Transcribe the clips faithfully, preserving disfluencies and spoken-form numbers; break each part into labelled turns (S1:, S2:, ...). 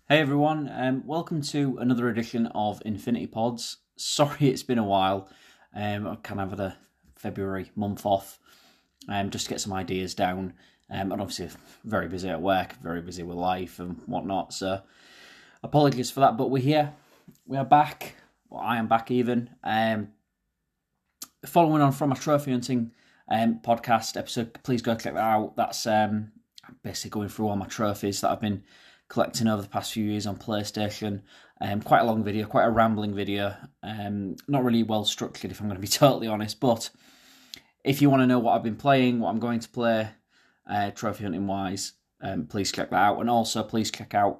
S1: Hey everyone, um, welcome to another edition of Infinity Pods. Sorry it's been a while. Um, I kind of had a February month off um, just to get some ideas down. Um, and obviously very busy at work, very busy with life and whatnot. So apologies for that, but we're here. We are back. Well, I am back even. Um, following on from my trophy hunting um, podcast episode, please go check that out. That's um, basically going through all my trophies that I've been collecting over the past few years on PlayStation. Um, quite a long video, quite a rambling video. Um, not really well structured, if I'm going to be totally honest. But if you want to know what I've been playing, what I'm going to play, uh, trophy hunting wise, um, please check that out. And also, please check out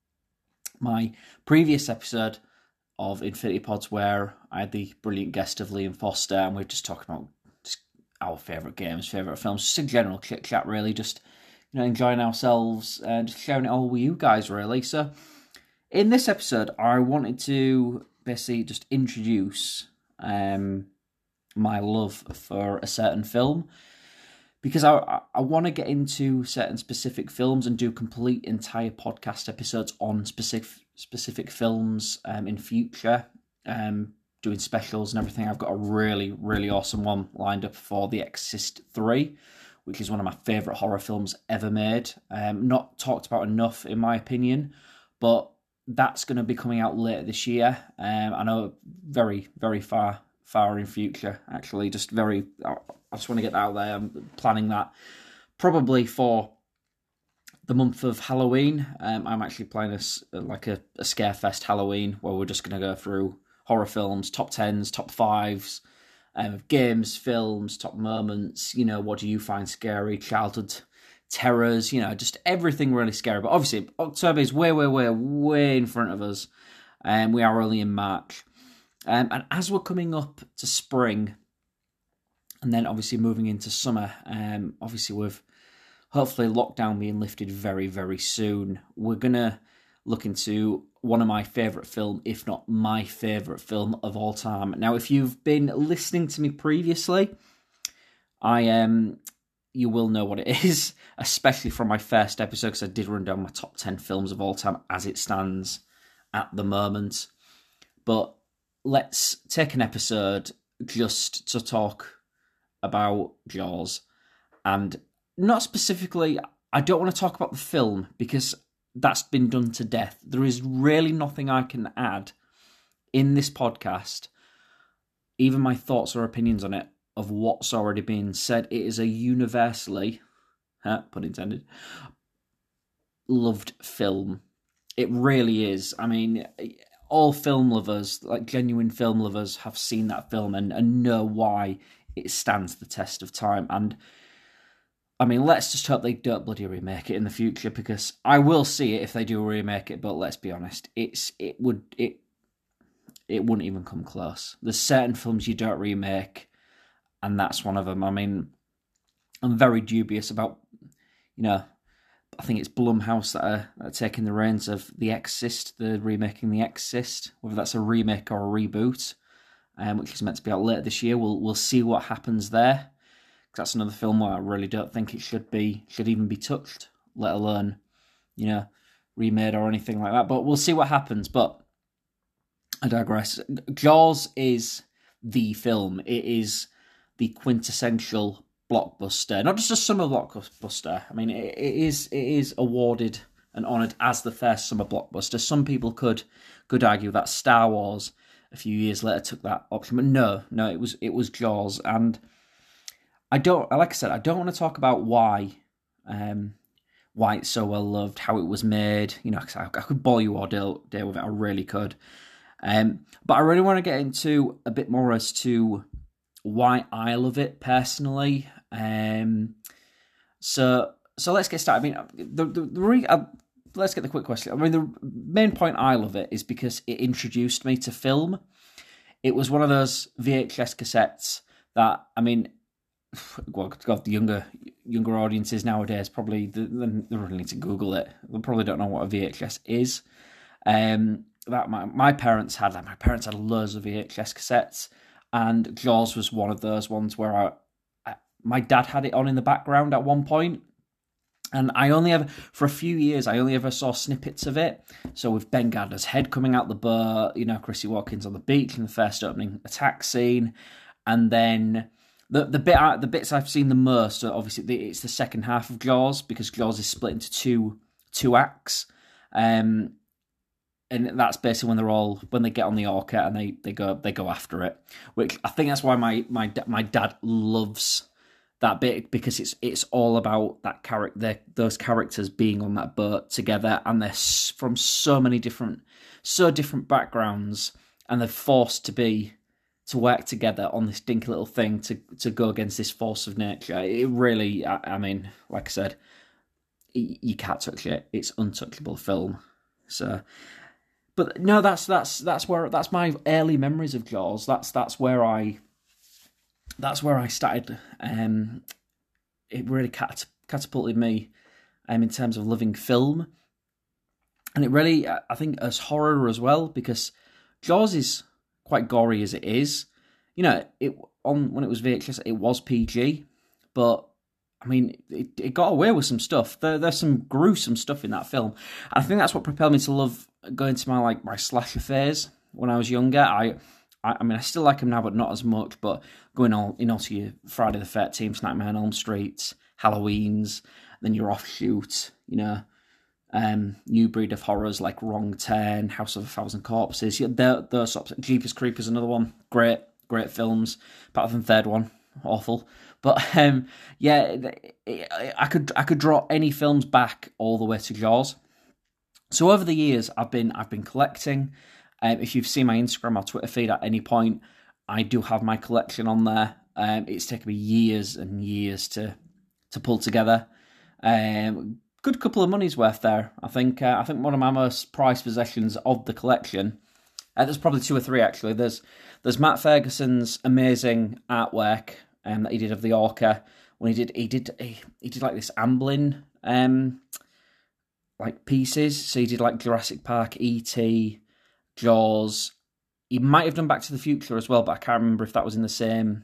S1: my previous episode of Infinity Pods, where I had the brilliant guest of Liam Foster, and we we're just talking about just our favourite games, favourite films, just a general chit chat, really. Just you know, enjoying ourselves and just sharing it all with you guys, really. So, in this episode, I wanted to basically just introduce um, my love for a certain film, because I I want to get into certain specific films and do complete entire podcast episodes on specific specific films um, in future, um, doing specials and everything. I've got a really, really awesome one lined up for The Exorcist three, which is one of my favourite horror films ever made. Um, not talked about enough, in my opinion, but that's going to be coming out later this year. Um, I know very, very far, far in future, actually. Just very, I just want to get that out there. I'm planning that probably for the month of Halloween. Um, I'm actually playing a, like a, a Scarefest Halloween, where we're just going to go through horror films, top tens, top fives, Um, games, films, top moments, you know, what do you find scary, childhood terrors, you know, just everything really scary. But obviously, October is way, way, way, way in front of us, and um, we are only in March. Um, and as we're coming up to spring, and then obviously moving into summer, um, obviously with hopefully lockdown being lifted very, very soon, we're going to look into one of my favourite film, if not my favourite film of all time. Now, if you've been listening to me previously, I um, you will know what it is, especially from my first episode, because I did run down my top ten films of all time as it stands at the moment. But let's take an episode just to talk about Jaws, and not specifically, I don't want to talk about the film, because that's been done to death. There is really nothing I can add in this podcast, even my thoughts or opinions on it, of what's already been said. It is a universally, huh, pun intended, loved film. It really is. I mean, all film lovers, like genuine film lovers, have seen that film and, and know why it stands the test of time. And I mean, let's just hope they don't bloody remake it in the future, because I will see it if they do remake it. But let's be honest, it's it would it it wouldn't even come close. There's certain films you don't remake, and that's one of them. I mean, I'm very dubious about, you know, I think it's Blumhouse that are, that are taking the reins of The Exorcist. They're remaking The Exorcist, whether that's a remake or a reboot, um, which is meant to be out later this year. We'll we'll see what happens there. That's another film where I really don't think it should be, should even be touched, let alone, you know, remade or anything like that. But we'll see what happens. But I digress. Jaws is the film. It is the quintessential blockbuster, not just a summer blockbuster. I mean, it, it is it is awarded and honoured as the first summer blockbuster. Some people could could argue that Star Wars a few years later took that option, but no, no, it was it was Jaws. And I don't, like I said, I don't want to talk about why, um, why it's so well loved, how it was made. You know, 'cause I, I could bore you all day, day with it. I really could. Um, but I really want to get into a bit more as to why I love it personally. Um, so, so let's get started. I mean, the the, the re- uh, let's get the quick question. I mean, the main point I love it is because it introduced me to film. It was one of those V H S cassettes that, I mean, well, God, the younger younger audiences nowadays probably they really need to Google it. They probably don't know what a V H S is. Um, that my my parents had that. My parents had loads of V H S cassettes, and Jaws was one of those ones where I, I my dad had it on in the background at one point, And I only ever, for a few years, I only ever saw snippets of it. So with Ben Gardner's head coming out the boat, you know, Chrissy Watkins on the beach in the first opening attack scene, and then the the bit the bits I've seen the most are obviously the, it's the second half of Jaws, because Jaws is split into two two acts, um, and that's basically when they're all when they get on the orca and they, they go they go after it. Which I think that's why my my my dad loves that bit, because it's it's all about that character, those characters being on that boat together, and they're from so many different, so different backgrounds, and they're forced to be to work together on this dinky little thing to to go against this force of nature. It really, I, I mean, like I said, you can't touch it. It's untouchable film. So, but no, that's that's that's where that's my early memories of Jaws. That's that's where I. That's where I started. Um, it really cat- catapulted me um, in terms of loving film. And it really, I think, as horror as well, because Jaws is quite gory as it is. You know, it on when it was V H S, it was P G, but, I mean, it, it got away with some stuff. There, there's some gruesome stuff in that film. And I think that's what propelled me to love going to my, like, my slasher phase when I was younger. I... I mean, I still like them now, but not as much. But going on, you know, to your Friday the thirteenth, Nightmare on Elm Street, Halloween's, then your offshoot, you know, um, new breed of horrors like Wrong Turn, House of a Thousand Corpses. Yeah, those sorts. Jeepers Creepers, another one. Great, great films. Apart from the third one, awful. But um, yeah, I could I could draw any films back all the way to Jaws. So over the years, I've been I've been collecting. Um, if you've seen my Instagram or Twitter feed at any point, I do have my collection on there. Um, it's taken me years and years to to pull together. Um, good couple of money's worth there. I think. Uh, I think one of my most prized possessions of the collection. Uh, there's probably two or three actually. There's there's Matt Ferguson's amazing artwork um, that he did of the orca when he did he did he, he did like this Amblin um like pieces. So he did like Jurassic Park, E T Jaws. He might have done Back to the Future as well, but I can't remember if that was in the same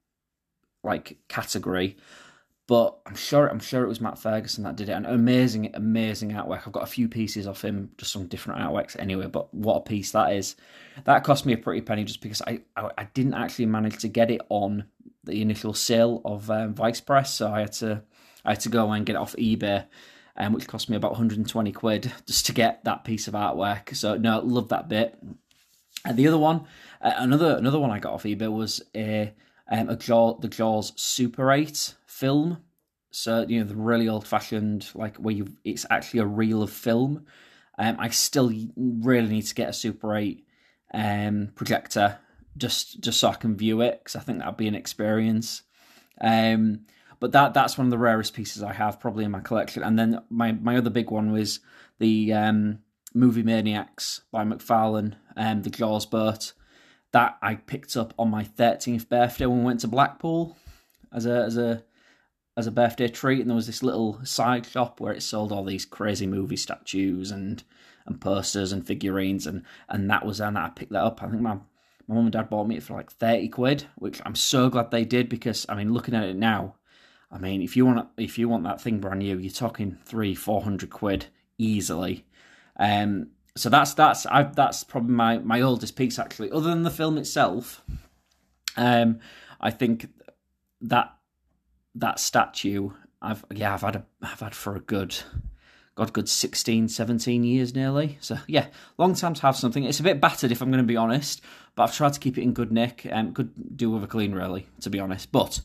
S1: like category. But I'm sure I'm sure it was Matt Ferguson that did it. And amazing, amazing artwork. I've got a few pieces of him, just some different artworks anyway. But what a piece that is! That cost me a pretty penny, just because I I, I didn't actually manage to get it on the initial sale of um, Vice Press, so I had to I had to go and get it off eBay. Um, which cost me about one hundred twenty quid just to get that piece of artwork. So no, love that bit. And the other one, uh, another another one I got off eBay was a um, a Jaw, the Jaws Super eight film. So you know, the really old fashioned, like where you it's actually a reel of film. Um, I still really need to get a Super eight um, projector just just so I can view it, because I think that'd be an experience. Um, But that that's one of the rarest pieces I have probably in my collection. And then my, my other big one was the um, Movie Maniacs by McFarlane, and um, the Jaws boat. That I picked up on my thirteenth birthday when we went to Blackpool as a as a as a birthday treat. And there was this little side shop where it sold all these crazy movie statues and and posters and figurines, and and that was and I picked that up. I think my my mum and dad bought me it for like thirty quid, which I'm so glad they did, because I mean, looking at it now, I mean, if you want if you want that thing brand new, you're talking three, four hundred quid easily. Um, so that's that's I that's probably my, my oldest piece actually. Other than the film itself, um, I think that that statue I've yeah I've had a I've had for a good God good sixteen, seventeen years nearly. So yeah, long time to have something. It's a bit battered if I'm going to be honest, but I've tried to keep it in good nick and could do with a clean really, to be honest. But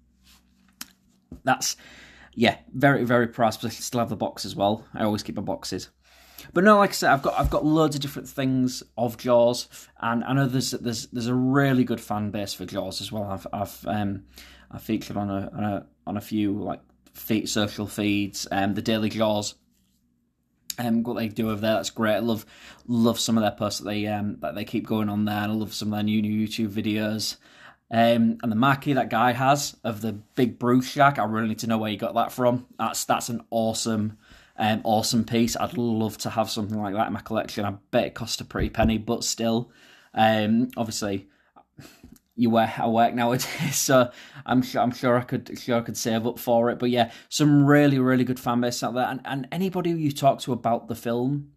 S1: that's, yeah, very, very prized. I still have the box as well. I always keep my boxes. But no, like I said, I've got I've got loads of different things of Jaws, and I know there's there's there's a really good fan base for Jaws as well. I've I've um I featured on a on a on a few like feed, social feeds, um the Daily Jaws. Um, what they do over there, that's great. I love love some of their posts that they um that they keep going on there, and I love some of their new, new YouTube videos. Um, and the marquee that guy has of the big Bruce Shack, I really need to know where he got that from. That's that's an awesome, um, awesome piece. I'd love to have something like that in my collection. I bet it cost a pretty penny, but still, um, obviously, you work, I work nowadays, so I'm sure I'm sure I could sure I could save up for it. But yeah, some really really good fan base out there, and, and anybody you talk to about the film,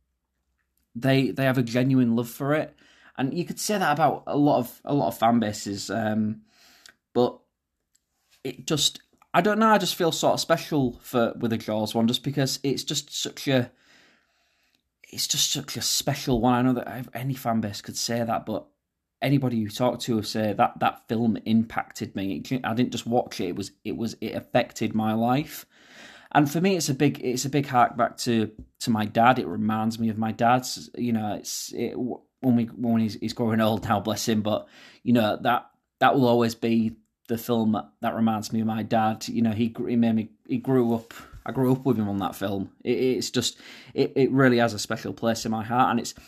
S1: they they have a genuine love for it, and you could say that about a lot of a lot of fan bases. Um, but it just, I don't know, I just feel sort of special for with the Jaws one, just because it's just such a it's just such a special one. I know that any fan base could say that, but anybody you talk to will say that that film impacted me. I didn't just watch it; it was it was it affected my life. And for me, it's a big it's a big hark back to to my dad. It reminds me of my dad's. You know, it's it, when we when he's, he's growing old now, bless him. But you know that that will always be the film that reminds me of my dad. You know, he he made me he grew up. I grew up with him on that film. It, it's just it, it really has a special place in my heart, and it's.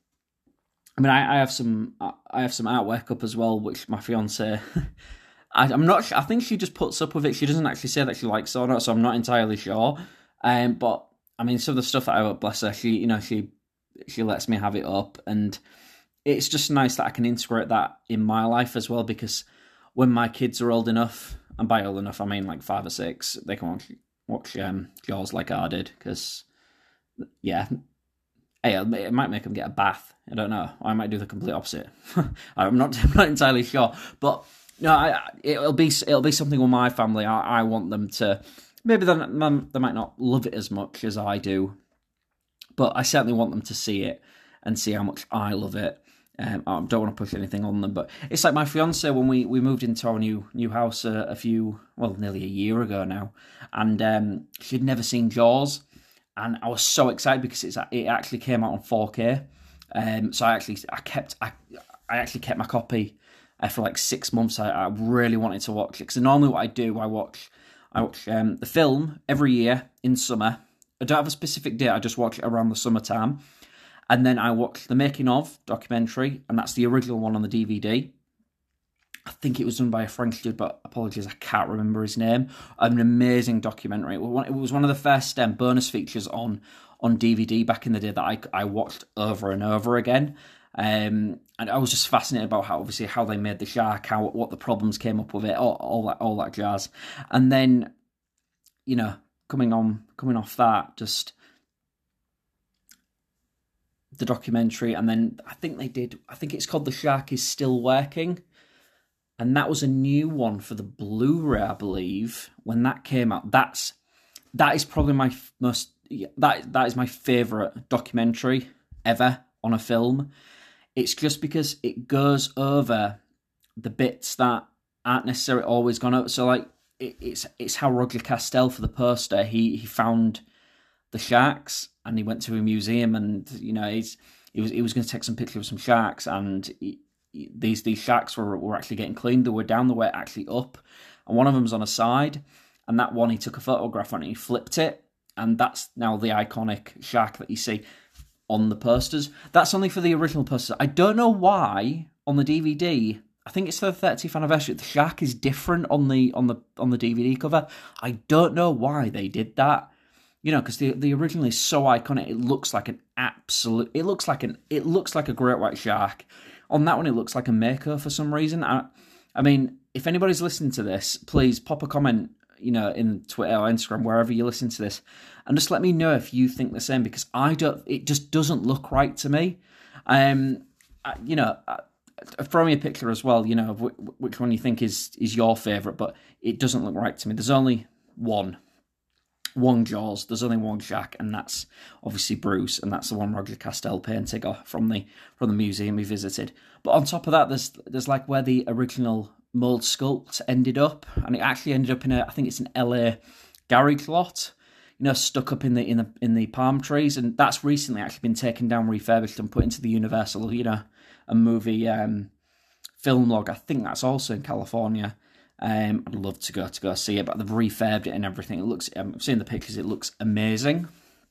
S1: I mean, I, I have some I have some artwork up as well, which my fiance. I, I'm not. I think she just puts up with it. She doesn't actually say that she likes it or not, so I'm not entirely sure. Um, but I mean, some of the stuff that I bless her, she you know she she lets me have it up, and it's just nice that I can integrate that in my life as well. Because when my kids are old enough, and by old enough I mean like five or six, they can watch watch um, Jaws like I did. Because yeah, hey, it might make them get a bath. I don't know. I might do the complete opposite. I'm not. I'm not entirely sure, but. No, I, it'll be it'll be something with my family. I, I want them to. Maybe they they might not love it as much as I do, but I certainly want them to see it and see how much I love it. Um, I don't want to push anything on them, but it's like my fiance when we, we moved into our new new house a, a few well nearly a year ago now, and um, she'd never seen Jaws, and I was so excited because it's it actually came out on four K. Um, so I actually I kept I I actually kept my copy. Uh, for like six months, I, I really wanted to watch it. Because normally what I do, I watch I watch um, the film every year in summer. I don't have a specific date, I just watch it around the summertime. And then I watch the making of documentary, and that's the original one on the D V D. I think it was done by a French dude, but apologies, I can't remember his name. An amazing documentary. It was one of the first um, bonus features on, on D V D back in the day that I, I watched over and over again. Um, and I was just fascinated about how obviously how they made the shark, how what the problems came up with it, all, all that all that jazz. And then, you know, coming on coming off that, just the documentary, and then I think they did. I think it's called The Shark Is Still Working, and that was a new one for the Blu-ray, I believe. When that came out, that's that is probably my most that that is my favorite documentary ever on a film. It's just because it goes over the bits that aren't necessarily always gone over. So, like, it, it's it's how Roger Castell, for the poster, he, he found the sharks, and he went to a museum, and, you know, he's he was he was going to take some pictures of some sharks, and he, he, these these sharks were, were actually getting cleaned. They were down, they were actually up, and one of them's on a side, and that one he took a photograph on, and he flipped it, and that's now the iconic shark that you see on the posters. That's only for the original posters. I don't know why on the D V D. I think it's the thirtieth anniversary. The shark is different on the on the on the D V D cover. I don't know why they did that. You know, because the the original is so iconic. It looks like an absolute. It looks like an. It looks like a great white shark. On that one, it looks like a Mako for some reason. I, I mean, if anybody's listening to this, please pop a comment. You know, in Twitter or Instagram, wherever you listen to this, and just let me know if you think the same, because I don't. It just doesn't look right to me. Um, I, you know, I, throw me a picture as well. You know, of w- which one you think is is your favourite, but it doesn't look right to me. There's only one, one Jaws. There's only one shark, and that's obviously Bruce, and that's the one Roger Castell painting from the from the museum we visited. But on top of that, there's there's like where the original mold sculpt ended up, and it actually ended up in a, I think it's an L A garage lot, you know, stuck up in the in the in the palm trees, and that's recently actually been taken down, refurbished, and put into the Universal, you know, a movie um, film log. I think that's also in California. Um, I'd love to go to go see it, but they've refurbed it and everything. It looks, um, I've seen the pictures. It looks amazing.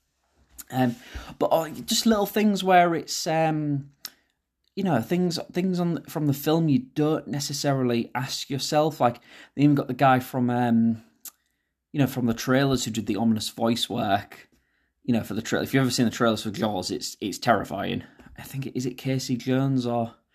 S1: Um, but oh, just little things where it's um. You know, things things on from the film you don't necessarily ask yourself. Like, they even got the guy from, um, you know, from the trailers who did the ominous voice work. You know, for the trailer. If you've ever seen the trailers for Jaws, it's it's terrifying. I think, is it Casey Jones or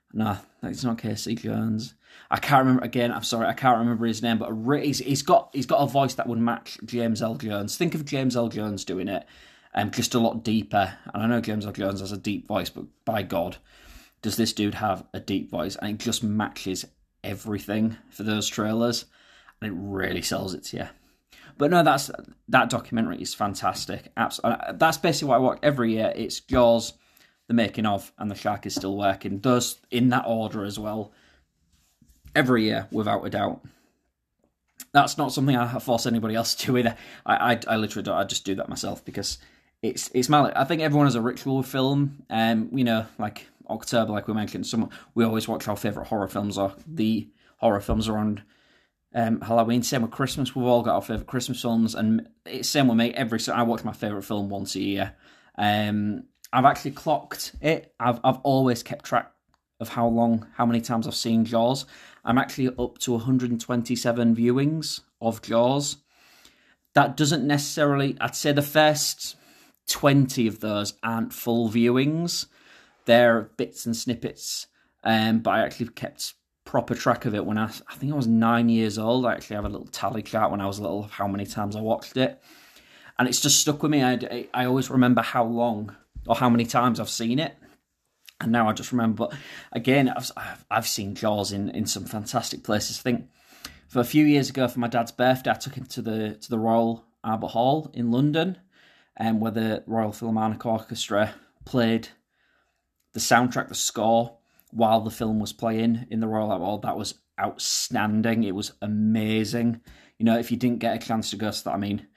S1: Nah, it's not Casey Jones. I can't remember. Again, I'm sorry, I can't remember his name. But he's, he's got he's got a voice that would match James L. Jones. Think of James L. Jones doing it, um, just a lot deeper. And I know James L. Jones has a deep voice, but by God, does this dude have a deep voice? And it just matches everything for those trailers, and it really sells it to you. But no, that's that documentary is fantastic. Absolutely, that's basically what I watch every year. It's Jaws, the making of, and The Shark is Still Working. Those in that order as well. Every year, without a doubt. That's not something I force anybody else to do either. I, I, I literally don't. I just do that myself because it's it's my. I think everyone has a ritual with film. Um, you know, like October, like we mentioned, some we always watch our favorite horror films or the horror films around um, Halloween. Same with Christmas. We've all got our favorite Christmas films, and it's same with me. Every so I watch my favorite film once a year. Um, I've actually clocked it. I've I've always kept track of how long, how many times I've seen Jaws. I'm actually up to one hundred twenty-seven viewings of Jaws. That doesn't necessarily, I'd say the first twenty of those aren't full viewings. They're bits and snippets, um, but I actually kept proper track of it when I, I think I was nine years old. I actually have a little tally chart when I was little of how many times I watched it. And it's just stuck with me. I, I always remember how long or how many times I've seen it. And now I just remember, but again, I've, I've seen Jaws in, in some fantastic places. I think for a few years ago, for my dad's birthday, I took him to the to the Royal Albert Hall in London, um, where the Royal Philharmonic Orchestra played the soundtrack, the score, while the film was playing in the Royal Albert Hall. That was outstanding. It was amazing. You know, if you didn't get a chance to go to that, I mean,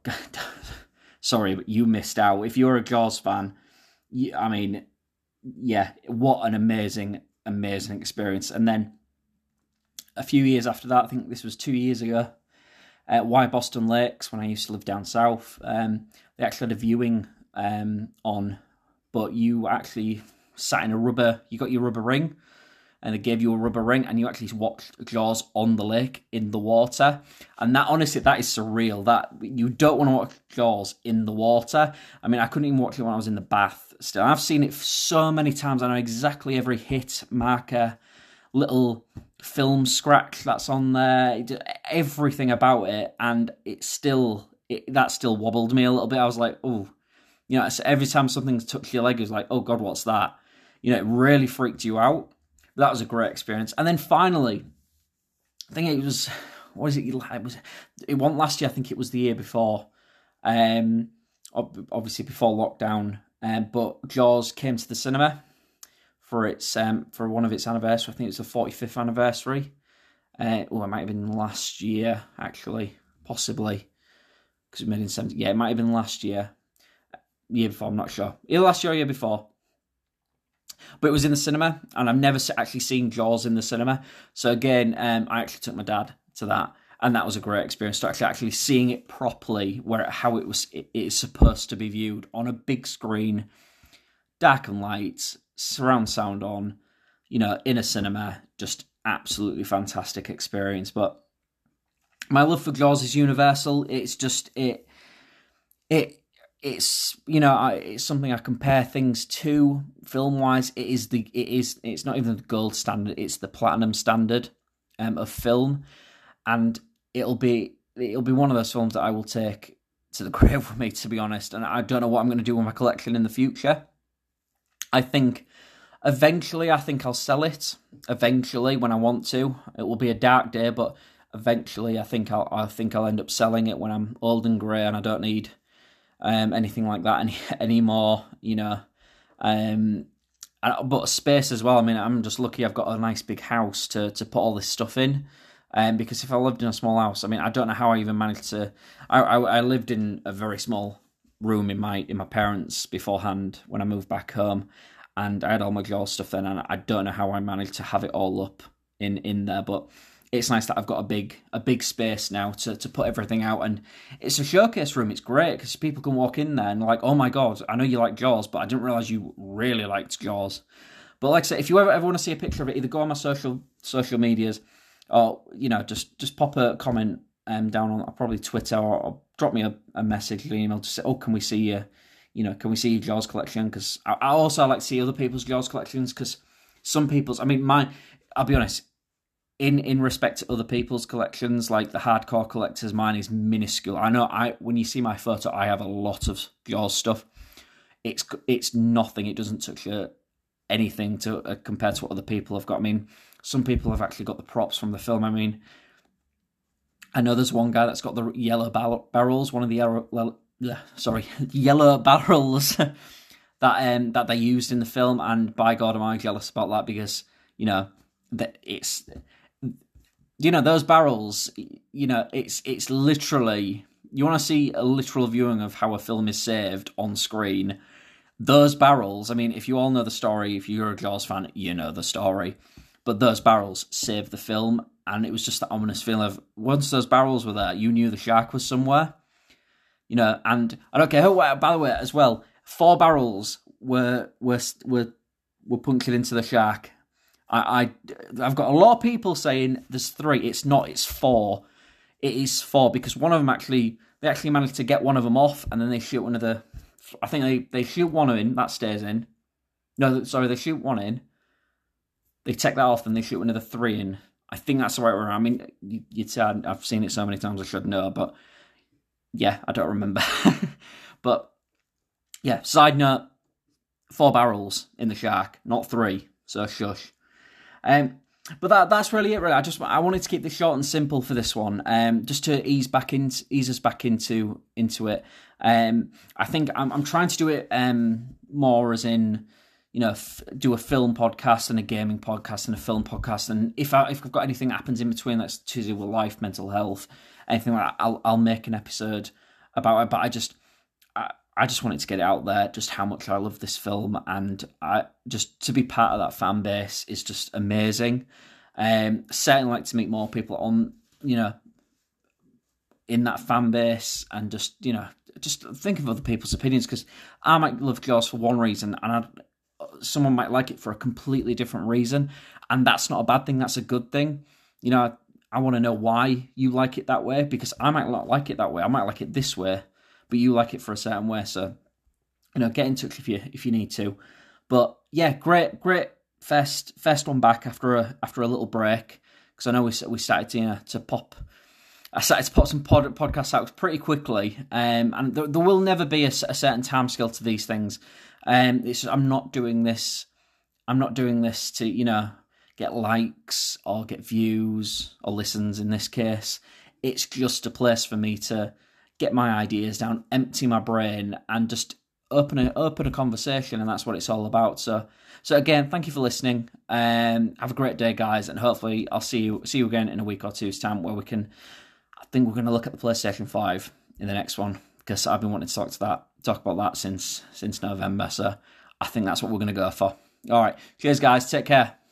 S1: sorry, but you missed out. If you're a Jaws fan, you, I mean... yeah, what an amazing, amazing experience. And then a few years after that, I think this was two years ago, at Why Boston Lakes, when I used to live down south, um, they actually had a viewing um, on, but you actually sat in a rubber, you got your rubber ring, and they gave you a rubber ring, and you actually watched Jaws on the lake, in the water. And that, honestly, that is surreal. That you don't want to watch Jaws in the water. I mean, I couldn't even watch it when I was in the bath still. I've seen it so many times. I know exactly every hit, marker, little film scratch that's on there, everything about it. And it still, it, that still wobbled me a little bit. I was like, oh, you know, every time something touched your leg, it was like, oh God, what's that? You know, it really freaked you out. That was a great experience. And then finally, I think it was, what is it? It was, it wasn't last year. I think it was the year before. Um, obviously before lockdown. Um, but Jaws came to the cinema for its um for one of its anniversary. I think it's the forty-fifth anniversary. Uh, oh, it might have been last year actually, possibly, because it was made in seventy. Yeah, it might have been last year, year before. I'm not sure. Either last year or year before. But it was in the cinema, and I've never actually seen Jaws in the cinema. So again, um, I actually took my dad to that, and that was a great experience to actually actually seeing it properly, where how it was it is supposed to be viewed on a big screen, dark and light, surround sound on, you know, in a cinema. Just absolutely fantastic experience. But my love for Jaws is universal. It's just it it. It's, you know, I, it's something I compare things to film wise. It is the it is it's not even the gold standard. It's the platinum standard um, of film, and it'll be it'll be one of those films that I will take to the grave with me, to be honest. And I don't know what I'm going to do with my collection in the future. I think eventually, I think I'll sell it. Eventually, when I want to, it will be a dark day, but eventually, I think I'll I think I'll end up selling it when I'm old and grey and I don't need. Um, anything like that any anymore, you know. Um, but space as well. I mean, I'm just lucky I've got a nice big house to to put all this stuff in. Um, because if I lived in a small house, I mean, I don't know how I even managed to. I, I I lived in a very small room in my in my parents' beforehand when I moved back home, and I had all my Jaws stuff then, and I don't know how I managed to have it all up in in there, but. It's nice that I've got a big a big space now to, to put everything out, and it's a showcase room. It's great because people can walk in there and like, oh my God, I know you like Jaws, but I didn't realise you really liked Jaws. But like I said, if you ever, ever want to see a picture of it, either go on my social social medias, or you know, just just pop a comment um, down on probably Twitter, or, or drop me a, a message, an email to say, oh, can we see you? You know, can we see your Jaws collection? Because I, I also like to see other people's Jaws collections because. some people's, I mean, my, I'll be honest, in in respect to other people's collections, like the hardcore collectors, mine is minuscule. I know I when you see my photo, I have a lot of Jaws stuff. It's it's nothing. It doesn't touch uh, anything to uh, compared to what other people have got. I mean, some people have actually got the props from the film. I mean, I know there's one guy that's got the yellow bar- barrels, one of the yellow, sorry, yellow barrels that um, that they used in the film, and by God, am I jealous about that, because you know that it's, you know, those barrels, you know, it's it's literally, you want to see a literal viewing of how a film is saved on screen. Those barrels, I mean, if you all know the story, if you're a Jaws fan, you know the story. But those barrels saved the film, and it was just that ominous feeling of, once those barrels were there, you knew the shark was somewhere. You know, and I don't care who, by the way, as well, four barrels were were were, were punctured into the shark. I, I, I've got a lot of people saying there's three. It's not, it's four. It is four, because one of them actually, they actually managed to get one of them off, and then they shoot one of the, I think they, they shoot one in, that stays in. No, sorry, they shoot one in. They take that off, and they shoot another three in. I think that's the right way around. I mean, you, you'd say I've seen it so many times I should know, but yeah, I don't remember. But yeah, side note, four barrels in the shark, not three, so shush. Um, but that that's really it. Really, I just I wanted to keep this short and simple for this one, um, just to ease back in, ease us back into into it. Um, I think I'm I'm trying to do it um more as in, you know, f- do a film podcast and a gaming podcast and a film podcast, and if I if I've got anything that happens in between that's to do with life, mental health, anything like that, I'll I'll make an episode about it. But I just I, I just wanted to get it out there, just how much I love this film, and I just to be part of that fan base is just amazing. Um, certainly like to meet more people on, you know, in that fan base, and just, you know, just think of other people's opinions, because I might love Jaws for one reason, and I, someone might like it for a completely different reason, and that's not a bad thing. That's a good thing. You know, I, I want to know why you like it that way, because I might not like it that way. I might like it this way, but you like it for a certain way. So, you know, get in touch if you if you need to. But yeah, great, great first first one back after a after a little break, because I know we we started to, you know, to pop. I started to put some pod, podcasts out pretty quickly, um, and there, there will never be a, a certain timescale to these things. Um, it's I'm not doing this. I'm not doing this to, you know, get likes or get views or listens. In this case, it's just a place for me to get my ideas down, empty my brain, and just open a open a conversation, and that's what it's all about. So, so again, thank you for listening. Um, have a great day, guys, and hopefully I'll see you see you again in a week or two's time, where we can. I think we're going to look at the PlayStation five in the next one, because I've been wanting to talk to that talk about that since since November. So I think that's what we're going to go for. All right, cheers, guys. Take care.